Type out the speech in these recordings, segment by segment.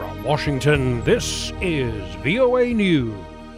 From Washington, this is VOA News.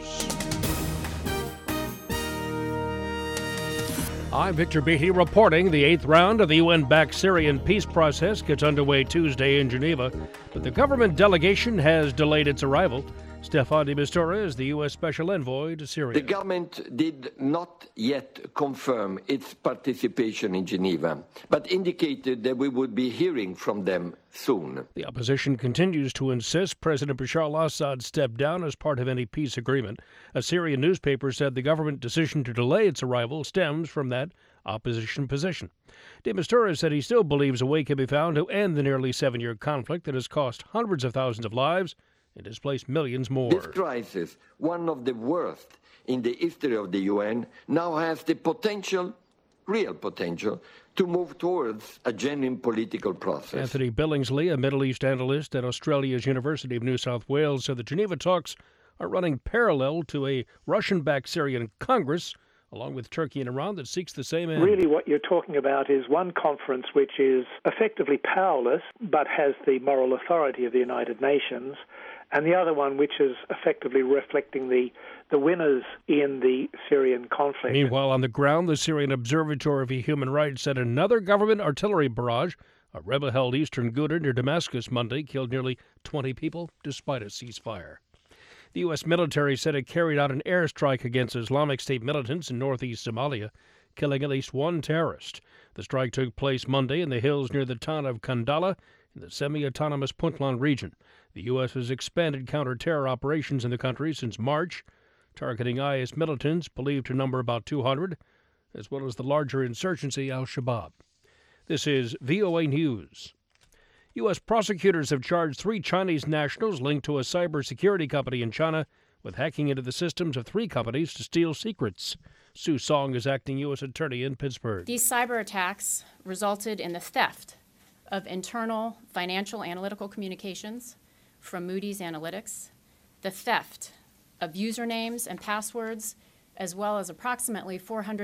I'm Victor Beatty reporting the 8th round of the UN-backed Syrian peace process gets underway Tuesday in Geneva, but the government delegation has delayed its arrival. Stefan de Mistura is the U.S. Special Envoy to Syria. The government did not yet confirm its participation in Geneva, but indicated that we would be hearing from them soon. The opposition continues to insist President Bashar al-Assad step down as part of any peace agreement. A Syrian newspaper said the government decision to delay its arrival stems from that opposition position. De Mistura said he still believes a way can be found to end the nearly 7-year conflict that has cost hundreds of thousands of lives and displaced millions more. This crisis, one of the worst in the history of the UN, now has the potential, real potential, to move towards a genuine political process. Anthony Billingsley, a Middle East analyst at Australia's University of New South Wales, said the Geneva talks are running parallel to a Russian-backed Syrian Congress, along with Turkey and Iran, that seeks the same end. Really what you're talking about is one conference which is effectively powerless but has the moral authority of the United Nations, and the other one which is effectively reflecting the winners in the Syrian conflict. Meanwhile, on the ground, the Syrian Observatory for Human Rights said another government artillery barrage, a rebel-held eastern Ghouta near Damascus Monday, killed nearly 20 people despite a ceasefire. The U.S. military said it carried out an airstrike against Islamic State militants in northeast Somalia, killing at least one terrorist. The strike took place Monday in the hills near the town of Kandala in the semi-autonomous Puntland region. The U.S. has expanded counter-terror operations in the country since March, targeting IS militants believed to number about 200, as well as the larger insurgency al-Shabaab. This is VOA News. U.S. prosecutors have charged 3 Chinese nationals linked to a cybersecurity company in China with hacking into the systems of 3 companies to steal secrets. Sue Song is acting U.S. attorney in Pittsburgh. These cyber attacks resulted in the theft of internal financial analytical communications from Moody's Analytics, the theft of usernames and passwords, as well as approximately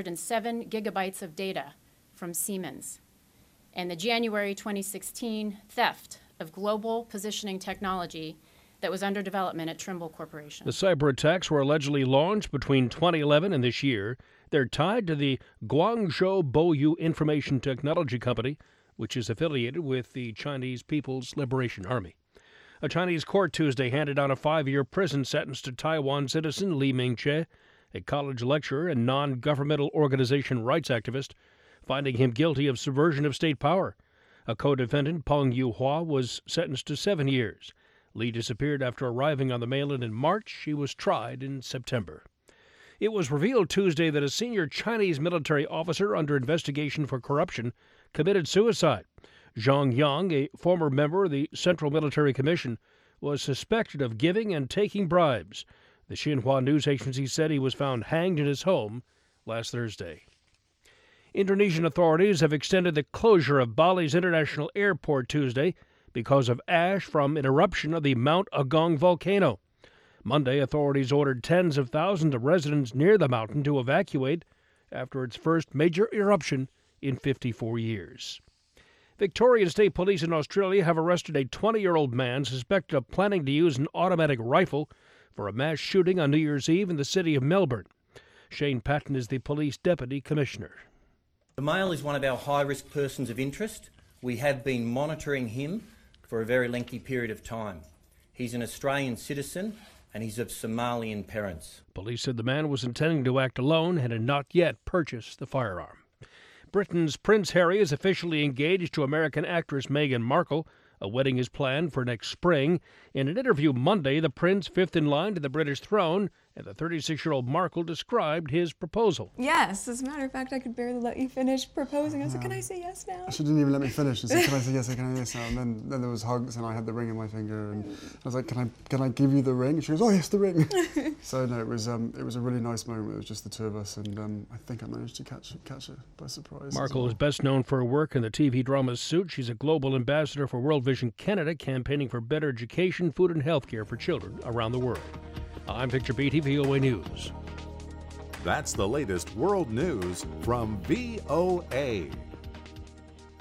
407 gigabytes of data from Siemens, and the January 2016 theft of global positioning technology that was under development at Trimble Corporation. The cyber attacks were allegedly launched between 2011 and this year. They're tied to the Guangzhou Boyu Information Technology Company, which is affiliated with the Chinese People's Liberation Army. A Chinese court Tuesday handed down a 5-year prison sentence to Taiwan citizen Li Mingche, a college lecturer and non-governmental organization rights activist, finding him guilty of subversion of state power. A co-defendant, Peng Yuhua, was sentenced to 7 years. Li disappeared after arriving on the mainland in March. She was tried in September. It was revealed Tuesday that a senior Chinese military officer under investigation for corruption committed suicide. Zhang Yang, a former member of the Central Military Commission, was suspected of giving and taking bribes. The Xinhua news agency said he was found hanged in his home last Thursday. Indonesian authorities have extended the closure of Bali's international airport Tuesday because of ash from an eruption of the Mount Agung volcano. Monday, authorities ordered tens of thousands of residents near the mountain to evacuate after its first major eruption in 54 years. Victorian State Police in Australia have arrested a 20-year-old man suspected of planning to use an automatic rifle for a mass shooting on New Year's Eve in the city of Melbourne. Shane Patton is the police deputy commissioner. The male is one of our high-risk persons of interest. We have been monitoring him for a very lengthy period of time. He's an Australian citizen and he's of Somalian parents. Police said the man was intending to act alone and had not yet purchased the firearm. Britain's Prince Harry is officially engaged to American actress Meghan Markle. A wedding is planned for next spring. In an interview Monday, the prince, fifth in line to the British throne, and the 36-year-old Markle described his proposal. Yes, as a matter of fact, I could barely let you finish proposing. I said, can I say yes now? She didn't even let me finish. She said, can I say yes, can I say yes now? And then there was hugs and I had the ring in my finger and I was like, can I give you the ring? And she goes, oh yes, the ring. So no, it was a really nice moment. It was just the two of us and I think I managed to catch her by surprise. Markle is best known for her work in the TV drama Suit. She's a global ambassador for World Vision Canada, campaigning for better education, food and health care for children around the world. I'm Victor Beatty, VOA News. That's the latest world news from VOA.